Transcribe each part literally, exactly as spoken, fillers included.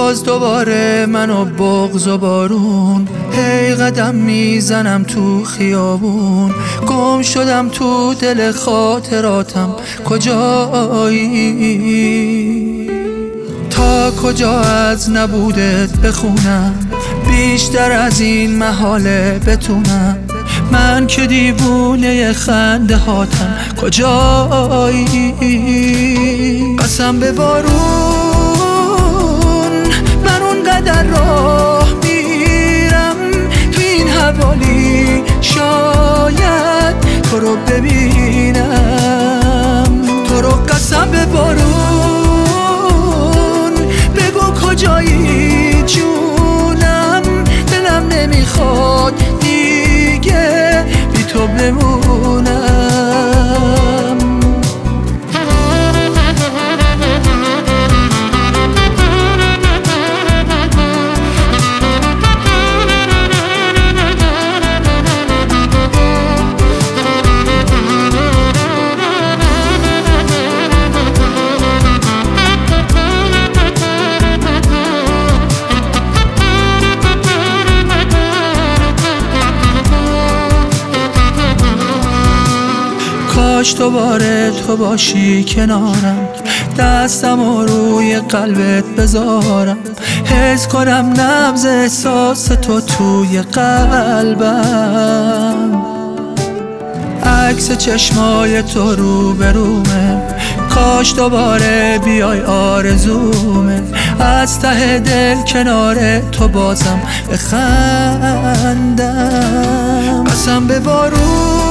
باز دوباره منو بغض و بارون، هی قدم میزنم تو خیابون، گم شدم تو دل خاطراتم، کجایی؟ تا کجا از نبودت بخونم، بیشتر از این محاله بتونم، من که دیوونه خنده هاتم، کجایی؟ قسم به بارون من اونقدر راه میرم تو این حوالی، شاید تو رو ببینم، تو رو. قسم به بارون بگو کجایی جونم، دلم نمیخواد دیگه بی تو بمونم. کاش دوباره تو باشی کنارم، دستم رو روی قلبت بذارم، حس کنم نبض احساس تو توی قلبم، عکس چشمای تو رو برومه، کاش دوباره بیای آرزومه، از ته دل کنار تو بازم بخندم. قسم به بارون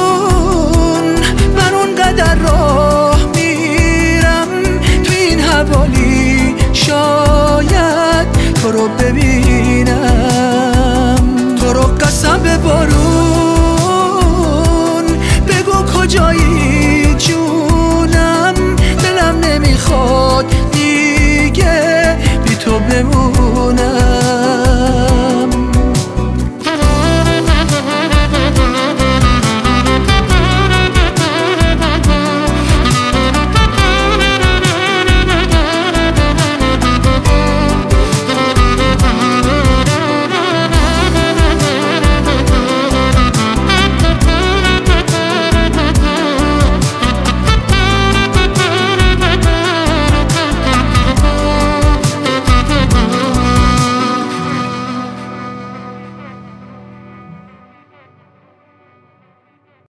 در راه میرم تو این حوالی، شاید تو رو ببینم.